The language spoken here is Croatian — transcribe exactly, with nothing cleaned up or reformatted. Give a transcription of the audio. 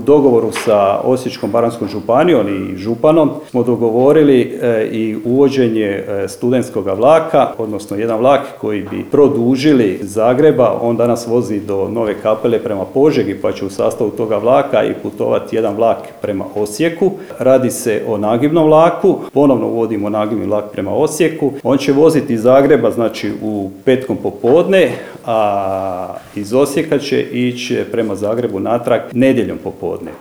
dogovoru sa Osječko-baranjskom županijom i županom smo dogovorili i uvođenje studentskog vlaka, odnosno jedan vlak koji bi produžili Zagreba. On danas vozi do Nove Kapele prema Požegi, pa će u sastavu toga vlaka i putovati jedan vlak prema Osijeku. Radi se o nagibnom vlaku, ponovno uvodimo nagibni vlak prema Osijeku. On će voziti iz Zagreba, znači u petkom popodne, a iz Osijeka će ići prema Zagrebu natrag nedjeljom popodne.